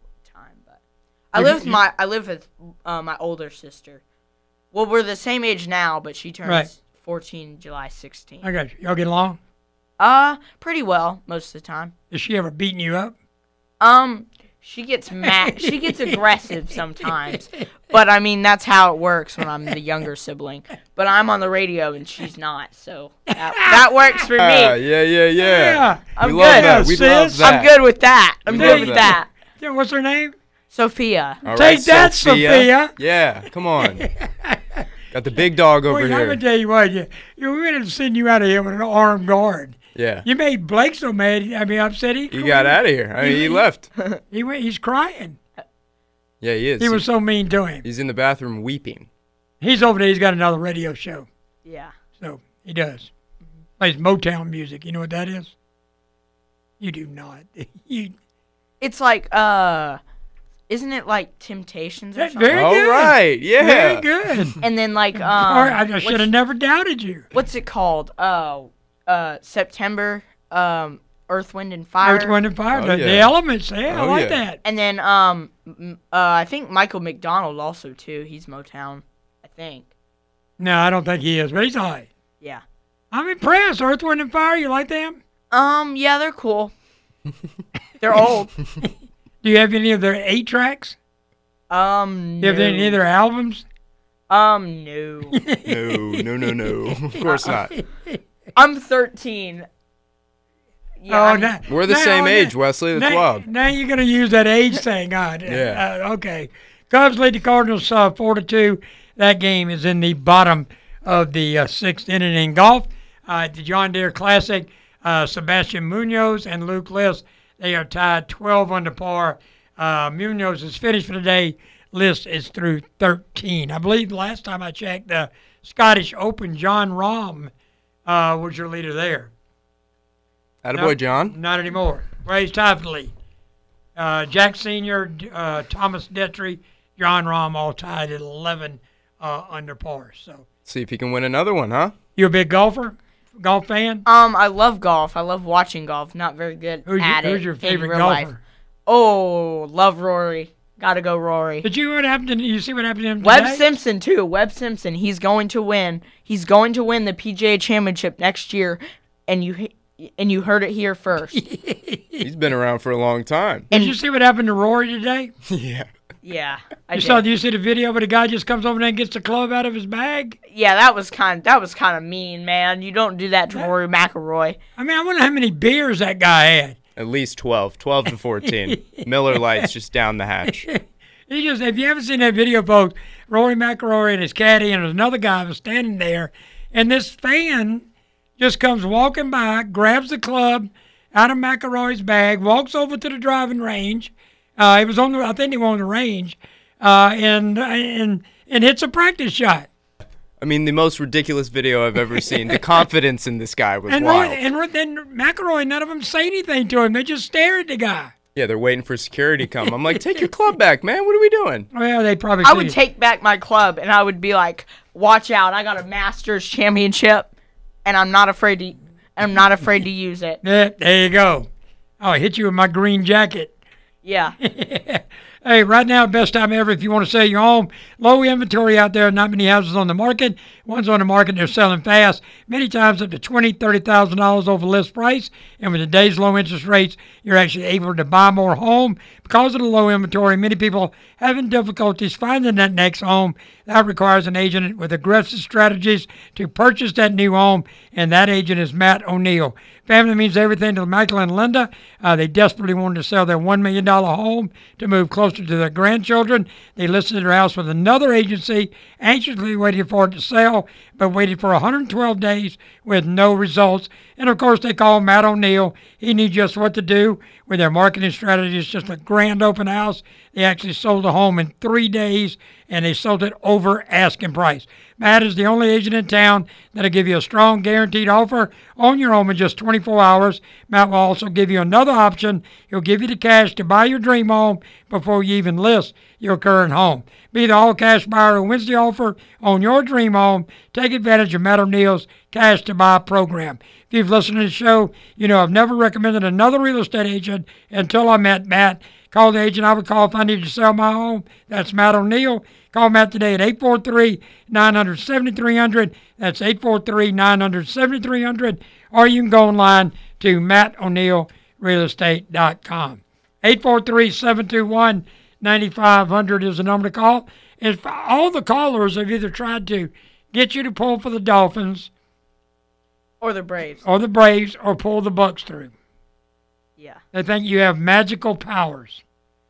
I live with my older sister. Well, we're the same age now, but she turns 14 July 16th. I got you. Y'all get along? Pretty well most of the time. Is she ever beating you up? She gets mad. She gets aggressive sometimes. But, I mean, that's how it works when I'm the younger sibling. But I'm on the radio and she's not, so that works for me. Yeah. I'm We good. love that. We love that. I'm good with that. I'm We good love with that. that. Yeah, what's her name? Sophia. All Take right, that, Sophia. Yeah, come on. Got the big dog over Boy, I'm here. going to tell you what, we were going to send you out of here with an armed guard. Yeah. You made Blake so mad, upset. He got out of here. I mean, he left. He's crying. Yeah, he is. He was so mean to him. He's in the bathroom weeping. He's over there. He's got another radio show. Yeah. So he does. Plays Motown music. You know what that is? You do not. It's like, isn't it like Temptations or something? Very good. All right, yeah. Very good. And then like, I should have never doubted you. What's it called? September, Earth, Wind, and Fire. Earth, Wind, and Fire. Oh, The elements. Yeah, I like that. And then, I think Michael McDonald also too. He's Motown, I think. No, I don't think he is, but he's all right. Yeah. I'm impressed. Earth, Wind, and Fire. You like them? Yeah, they're cool. They're old. Do you have any of their 8 tracks? No. Do you have any of their albums? No. No. Of course not. I'm 13. Yeah, We're the same age, Wesley. That's wild. Now you're going to use that age thing. Yeah. Okay. Cubs lead the Cardinals 4-2. That game is in the bottom of the 6th inning in golf. The John Deere Classic, Sebastian Munoz and Luke List, they are tied 12 under par. Munoz is finished for the day. List is through 13. I believe last time I checked, the Scottish Open, John Rahm was your leader there. Attaboy, John. Not anymore. Raised tied for the lead. Jack Sr., Thomas Detry, John Rahm all tied at 11 under par. So See if he can win another one, huh? You a big golfer? Golf fan? I love golf. I love watching golf. Not very good at it. Who's your favorite in real golfer? life. Oh, love Rory. Gotta go Rory. Did you see what happened to him Webb today? Simpson too. Webb Simpson. He's going to win. He's going to win the PGA Championship next year, and you heard it here first. He's been around for a long time. Did you see what happened to Rory today? Yeah. Yeah, Did you see the video where the guy just comes over there and gets the club out of his bag? Yeah, that was kind of mean, man. You don't do that to Rory McIlroy. I mean, I wonder how many beers that guy had. At least 12 to 14. Miller Lite's just down the hatch. If you haven't seen that video, folks, Rory McIlroy and his caddy and there's another guy was standing there, and this fan just comes walking by, grabs the club out of McIlroy's bag, walks over to the driving range. It was I think they were on the range, and hits a practice shot. I mean, the most ridiculous video I've ever seen. The confidence in this guy was and wild. Then McIlroy, none of them say anything to him. They just stare at the guy. Yeah, they're waiting for security to come. I'm like, take your club back, man. What are we doing? Well, they probably. I would take back my club, and I would be like, "Watch out! I got a Masters championship, and I'm not afraid to use it." Yeah, there you go. Oh, I hit you with my green jacket. Yeah. Hey, right now, best time ever if you want to sell your home. Low inventory out there, not many houses on the market. Ones on the market, they're selling fast. Many times up to $20,000, $30,000 over list price. And with today's low interest rates, you're actually able to buy more home. Because of the low inventory, many people having difficulties finding that next home. That requires an agent with aggressive strategies to purchase that new home, and that agent is Matt O'Neill. Family means everything to Michael and Linda. They desperately wanted to sell their $1 million home to move closer to their grandchildren. They listed their house with another agency, anxiously waiting for it to sell, but waited for 112 days with no results. And, of course, they called Matt O'Neill. He knew just what to do with their marketing strategy. It's just a grand open house. They actually sold the home in 3 days, and they sold it over asking price. Matt is the only agent in town that'll give you a strong guaranteed offer on your home in just 24 hours. Matt will also give you another option. He'll give you the cash to buy your dream home before you even list your current home. Be the all-cash buyer who wins the offer on your dream home. Take advantage of Matt O'Neill's Cash to Buy program. If you've listened to the show, you know I've never recommended another real estate agent until I met Matt. Call the agent I would call if I needed to sell my home. That's Matt O'Neill. Call Matt today at 843-900-7300. That's 843-900-7300. Or you can go online to MattO'NeillRealEstate.com. 843-721-9500 is the number to call. And all the callers have either tried to get you to pull for the Dolphins or the Braves or pull the Bucks through. Yeah. They think you have magical powers.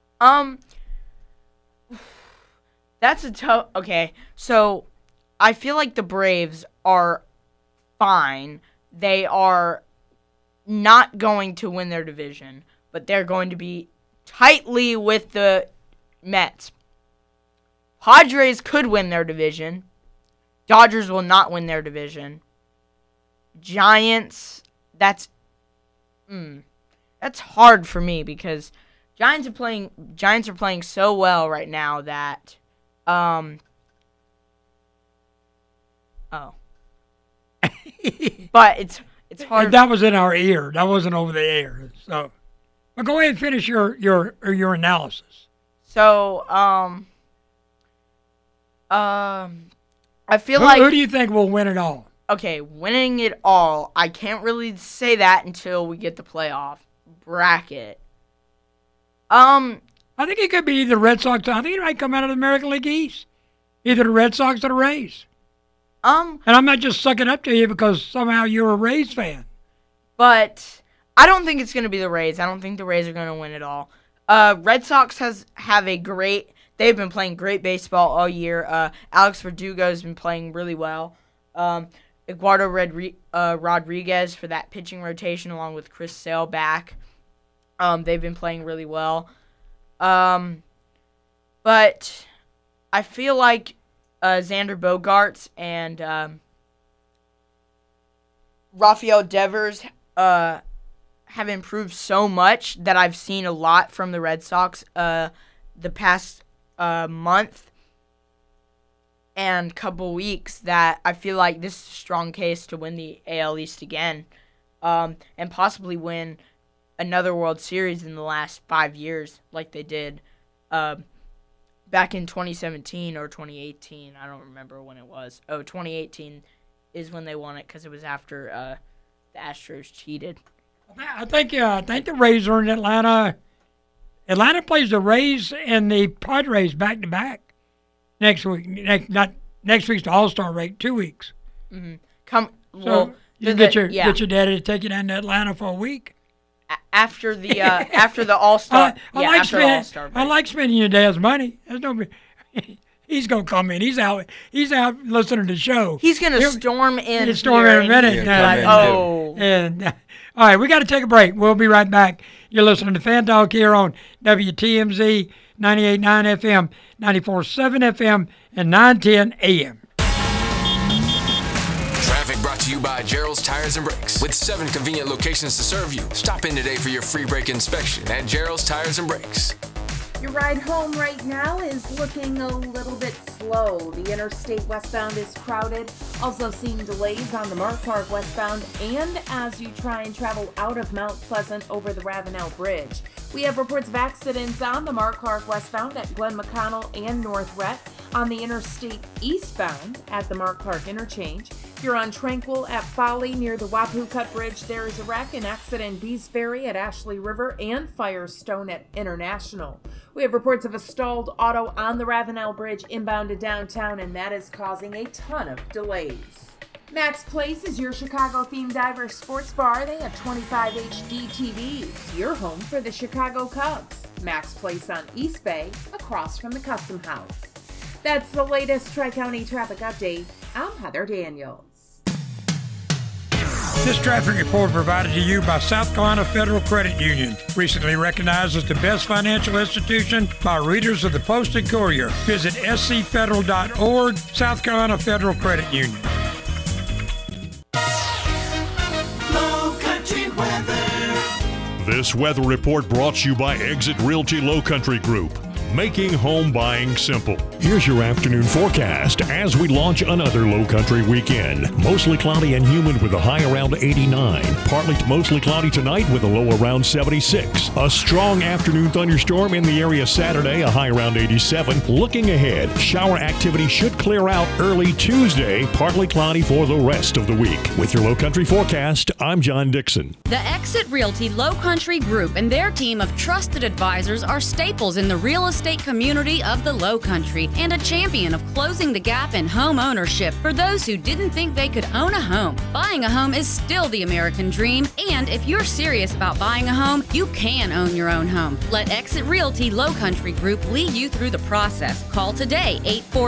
That's a tough. Okay, so I feel like the Braves are fine. They are not going to win their division, but they're going to be tightly with the Mets. Padres could win their division. Dodgers will not win their division. Giants, that's hard for me because Giants are playing so well right now that but it's hard. That was in our ear. That wasn't over the air. So, but go ahead and finish your analysis. So, I feel like who do you think will win it all? Okay, winning it all. I can't really say that until we get the playoff bracket. I think it could be either Red Sox. I think it might come out of the American League East. Either the Red Sox or the Rays. And I'm not just sucking up to you because somehow you're a Rays fan. But I don't think it's going to be the Rays. I don't think the Rays are going to win it all. Red Sox they've been playing great baseball all year. Alex Verdugo has been playing really well. Eduardo Rodriguez for that pitching rotation along with Chris Sale back. They've been playing really well. But I feel like Xander Bogaerts and Rafael Devers have improved so much that I've seen a lot from the Red Sox the past month and couple weeks that I feel like this is a strong case to win the AL East again and possibly win another World Series in the last 5 years like they did back in 2017 or 2018. I don't remember when it was. 2018 is when they won it because it was after the Astros cheated. I think the Rays are in Atlanta. Atlanta plays the Rays and the Padres back to back next week. Next week's the All-Star break. 2 weeks. Mm-hmm. So you get your daddy to take you down to Atlanta for a week. After the All-Star, I like spending your dad's money. There's no, he's gonna come in. He's out listening to the show. He's gonna storm in. He'll storm in a minute. And all right, we got to take a break. We'll be right back. You're listening to Fan Talk here on WTMZ 98.9 FM, 94.7 FM, and 910 AM. Traffic brought to you by Gerald's Tires and Brakes. With 7 convenient locations to serve you. Stop in today for your free brake inspection at Gerald's Tires and Brakes. Your ride home right now is looking a little bit slow. The interstate westbound is crowded. Also seeing delays on the Mark Park westbound and as you try and travel out of Mount Pleasant over the Ravenel Bridge. We have reports of accidents on the Mark Clark westbound at Glen McConnell and North Rhett. On the interstate eastbound at the Mark Clark interchange. If you're on Tranquil at Folly near the Wapoo Cut Bridge, there is a wreck, an accident Bees Ferry at Ashley River and Firestone at International. We have reports of a stalled auto on the Ravenel Bridge inbound to downtown, and that is causing a ton of delays. Max Place is your Chicago-themed diverse sports bar. They have 25 HD TVs. Your home for the Chicago Cubs. Max Place on East Bay, across from the Custom House. That's the latest Tri-County traffic update. I'm Heather Daniels. This traffic report provided to you by South Carolina Federal Credit Union, recently recognized as the best financial institution by readers of the Post and Courier. Visit scfederal.org, South Carolina Federal Credit Union. Low Country weather. This weather report brought to you by Exit Realty Low Country Group. making home buying simple. Here's your afternoon forecast as we launch another low country weekend. Mostly cloudy and humid with a high around 89. Partly to mostly cloudy tonight with a low around 76. A strong afternoon thunderstorm in the area Saturday, a high around 87. Looking ahead, shower activity should clear out early Tuesday, partly cloudy for the rest of the week. With your low country forecast, I'm John Dixon. The Exit Realty Low Country Group and their team of trusted advisors are staples in the real estate community of the Low Country and a champion of closing the gap in home ownership for those who didn't think they could own a home. Buying a home is still the American dream, and if you're serious about buying a home, you can own your own home. Let Exit Realty Low Country Group lead you through the process. Call today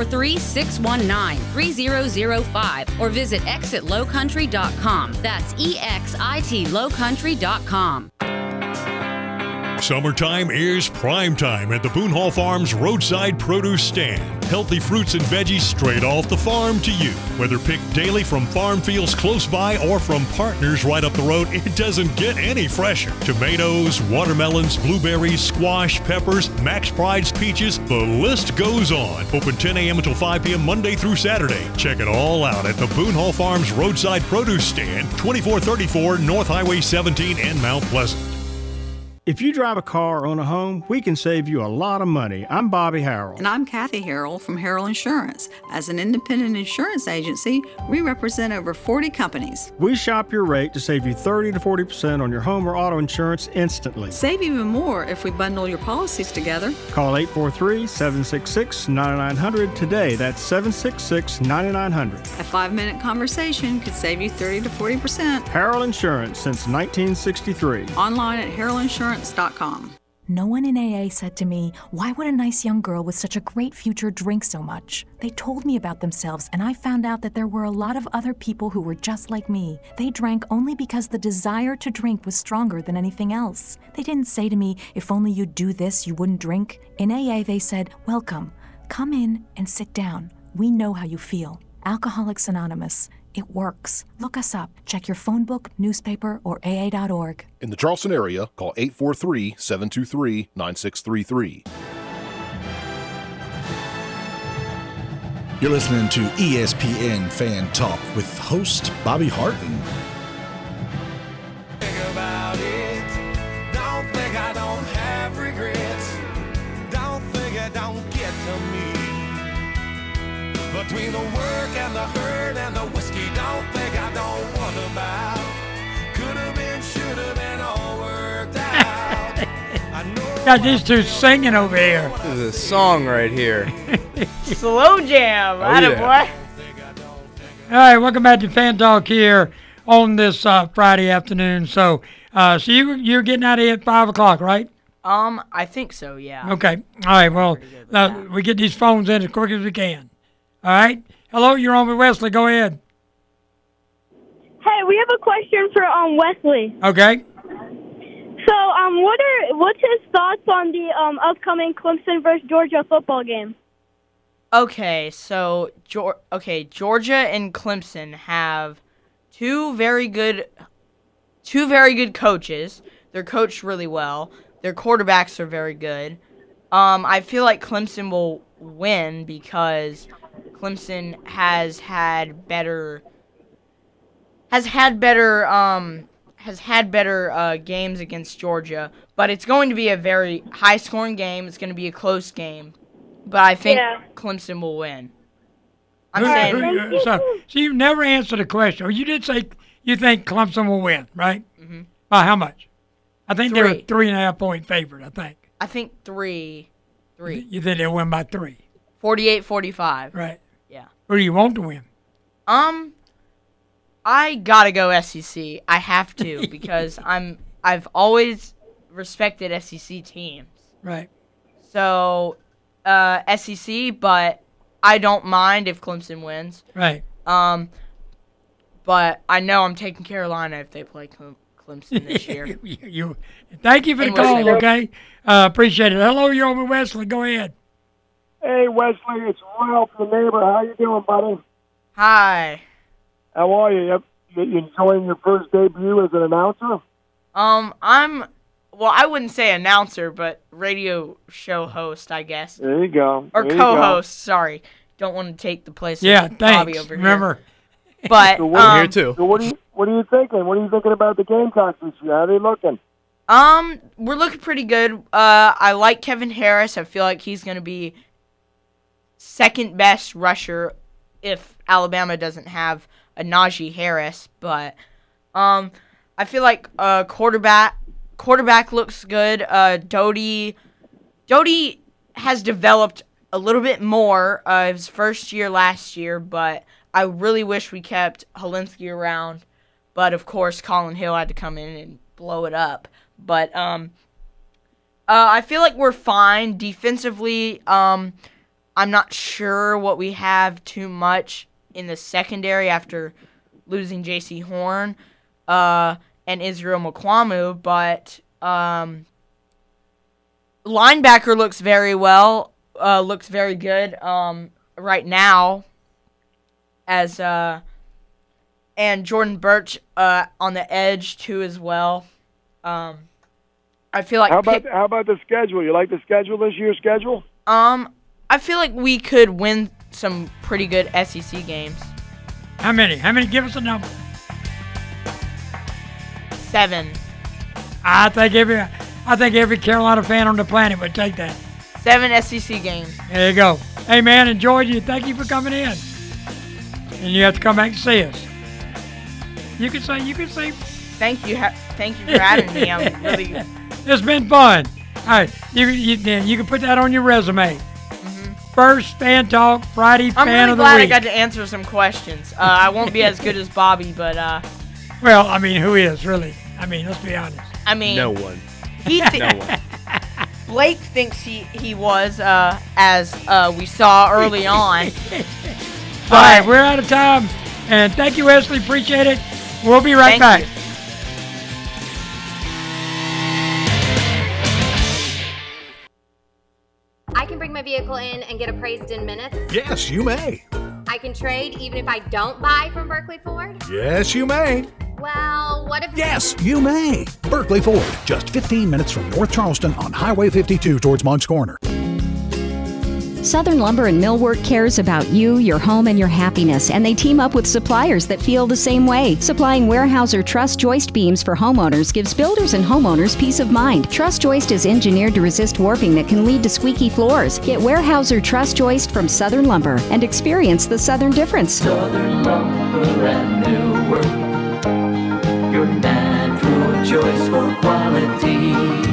843-619-3005 or visit exitlowcountry.com. That's EXITlowcountry.com. Summertime is prime time at the Boone Hall Farms roadside produce stand. Healthy fruits and veggies straight off the farm to you. Whether picked daily from farm fields close by or from partners right up the road, it doesn't get any fresher. Tomatoes, watermelons, blueberries, squash, peppers, Max Pride's peaches, the list goes on. Open 10 a.m. until 5 p.m. Monday through Saturday. Check it all out at the Boone Hall Farms roadside produce stand, 2434 North Highway 17 in Mount Pleasant. If you drive a car or own a home, we can save you a lot of money. I'm Bobby Harrell. And I'm Kathy Harrell from Harrell Insurance. As an independent insurance agency, we represent over 40 companies. We shop your rate to save you 30 to 40% on your home or auto insurance instantly. Save even more if we bundle your policies together. Call 843-766-9900 today. That's 766-9900. A 5-minute conversation could save you 30 to 40%. Harrell Insurance since 1963. Online at harrellinsurance.com. No one in AA said to me, "Why would a nice young girl with such a great future drink so much?" They told me about themselves, and I found out that there were a lot of other people who were just like me. They drank only because the desire to drink was stronger than anything else. They didn't say to me, "If only you'd do this, you wouldn't drink." In AA, they said, "Welcome. Come in and sit down. We know how you feel." Alcoholics Anonymous. It works. Look us up. Check your phone book, newspaper, or AA.org. In the Charleston area, call 843-723-9633. You're listening to ESPN Fan Talk with host Bobby Harton. Think about it. Don't think I don't have regrets. Don't think it don't get to me. Between the work and the hurt and the whiskey, don't think I don't wonder about. Could have been, should have been, all worked out. I know. Got these two singing over here. This is a song right here. Slow jam. Attaboy. All right, welcome back to Fan Talk here on this Friday afternoon. So you're getting out of here at 5 o'clock, right? I think so, yeah. Okay. All right, well, we get these phones in as quick as we can. All right. Hello, you're on with Wesley. Go ahead. Hey, we have a question for Wesley. Okay. So, what's his thoughts on the upcoming Clemson versus Georgia football game? Okay, so Georgia and Clemson have two very good coaches. They're coached really well. Their quarterbacks are very good. I feel like Clemson will win because Clemson has had better games against Georgia, but it's going to be a very high-scoring game. It's going to be a close game, but I think Clemson will win. So you never answered the question. Or you did say you think Clemson will win, right? Mm-hmm. By how much? I think they're a 3.5-point favorite. I think 3. You think they'll win by 3? 48-45. Right. Yeah. Who do you want to win? I gotta go SEC. I have to because I've always respected SEC teams. Right. So, SEC, but I don't mind if Clemson wins. Right. But I know I'm taking Carolina if they play Clemson this year. Thank you for the call. Okay. Appreciate it. Hello, you're on with Wesley. Go ahead. Hey, Wesley, it's Ralph, the neighbor. How you doing, buddy? Hi. How are you? You enjoying your first debut as an announcer? I'm well, I wouldn't say announcer, but radio show host, I guess. There you go. Or co-host, sorry. Don't want to take the place of Bobby over Remember. here. But, so I'm here too. So what are you thinking? What are you thinking about the Gamecocks this year? How are they looking? We're looking pretty good. I like Kevin Harris. I feel like he's going to be second best rusher if Alabama doesn't have a Najee Harris. But I feel like quarterback looks good. Doty has developed a little bit more his first year last year, but I really wish we kept Helinski around. But, of course, Colin Hill had to come in and blow it up. But I feel like we're fine. Defensively, I'm not sure what we have too much in the secondary after losing J.C. Horn and Israel Mukuamu. But linebacker looks very well, looks very good right now. And Jordan Birch on the edge, too, as well. I feel like... How about the schedule? You like the schedule, this year's schedule? I feel like we could win some pretty good SEC games. How many? Give us a number. 7. I think every Carolina fan on the planet would take that. 7 SEC games. There you go. Hey, man, enjoyed you. Thank you for coming in. And you have to come back and see us. You can say. Thank you for having me. I'm really. It's been fun. All right, you can put that on your resume. Mm-hmm. First Fan Talk Friday I'm Fan really of the glad Week. I got to answer some questions. I won't be as good as Bobby, but. Well, I mean, who is really? I mean, let's be honest. I mean, no one. No one. Blake thinks he was, as we saw early on. All right, we're out of time. And thank you, Wesley. Appreciate it. We'll be right back. I can bring my vehicle in and get appraised in minutes. Yes, you may. I can trade even if I don't buy from Berkeley Ford. Yes, you may. Well, what if... Yes, you may. Berkeley Ford, just 15 minutes from North Charleston on Highway 52 towards Moncks Corner. Southern Lumber and Millwork cares about you, your home, and your happiness, and they team up with suppliers that feel the same way. Supplying Weyerhaeuser Truss Joist beams for homeowners gives builders and homeowners peace of mind. Truss Joist is engineered to resist warping that can lead to squeaky floors. Get Weyerhaeuser Truss Joist from Southern Lumber and experience the Southern difference. Southern Lumber and Millwork, your natural choice for quality.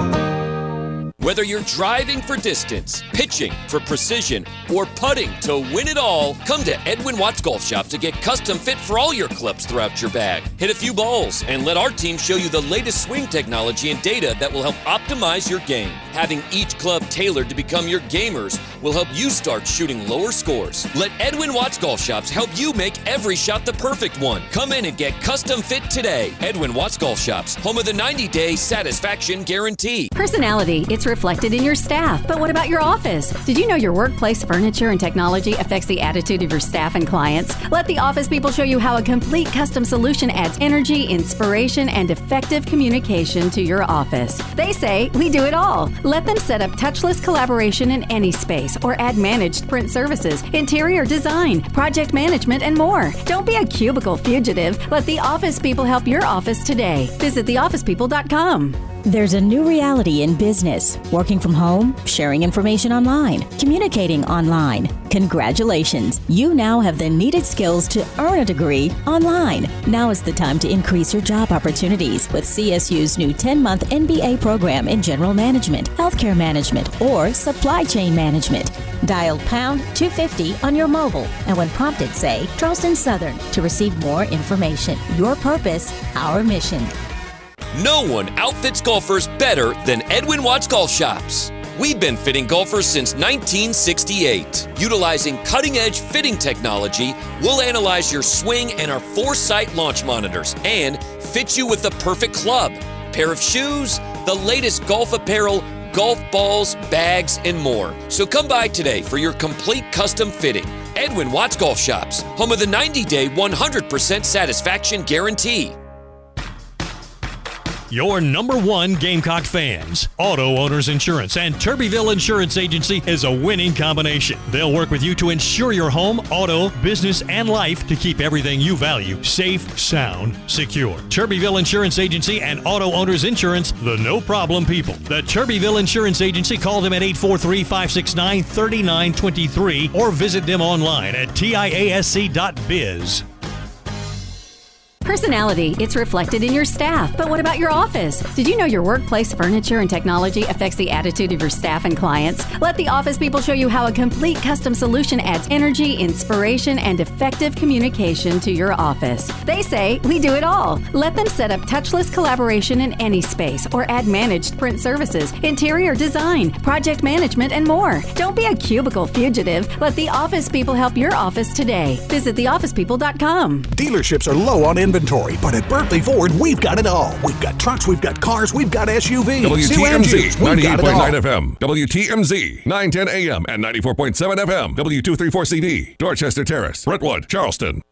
Whether you're driving for distance, pitching for precision, or putting to win it all, come to Edwin Watts Golf Shop to get custom fit for all your clubs throughout your bag. Hit a few balls and let our team show you the latest swing technology and data that will help optimize your game. Having each club tailored to become your gamers will help you start shooting lower scores. Let Edwin Watts Golf Shops help you make every shot the perfect one. Come in and get custom fit today. Edwin Watts Golf Shops, home of the 90-day satisfaction guarantee. Personality, it's reflected in your staff. But what about your office? Did you know your workplace furniture and technology affects the attitude of your staff and clients? Let the office people show you how a complete custom solution adds energy, inspiration, and effective communication to your office. They say we do it all. Let them set up touchless collaboration in any space or add managed print services, interior design, project management, and more. Don't be a cubicle fugitive. Let the office people help your office today. Visit theofficepeople.com. There's a new reality in business. Working from home, sharing information online, communicating online. Congratulations! You now have the needed skills to earn a degree online. Now is the time to increase your job opportunities with CSU's new 10-month MBA program in general management, healthcare management, or supply chain management. Dial pound 250 on your mobile, and when prompted, say Charleston Southern to receive more information. Your purpose, our mission. No one outfits golfers better than Edwin Watts Golf Shops. We've been fitting golfers since 1968. Utilizing cutting-edge fitting technology, we'll analyze your swing and our Foresight launch monitors and fit you with the perfect club, pair of shoes, the latest golf apparel, golf balls, bags, and more. So come by today for your complete custom fitting. Edwin Watts Golf Shops, home of the 90-day 100% satisfaction guarantee. your number one Gamecock fans. Auto Owners Insurance and Turbyville Insurance Agency is a winning combination. They'll work with you to insure your home, auto, business, and life to keep everything you value safe, sound, secure. Turbyville Insurance Agency and Auto Owners Insurance, the no-problem people. The Turbyville Insurance Agency, call them at 843-569-3923 or visit them online at tiasc.biz. Personality, it's reflected in your staff. But what about your office? Did you know your workplace furniture and technology affects the attitude of your staff and clients? Let the office people show you how a complete custom solution adds energy, inspiration, and effective communication to your office. They say we do it all. Let them set up touchless collaboration in any space or add managed print services, interior design, project management, and more. Don't be a cubicle fugitive. Let the office people help your office today. Visit theofficepeople.com. Dealerships are low on inventory, but at Berkeley Ford, we've got it all. We've got trucks, we've got cars, we've got SUVs. WTMZ 98.9 FM, WTMZ 910 AM and 94.7 FM, W234CD, Dorchester Terrace, Brentwood, Charleston.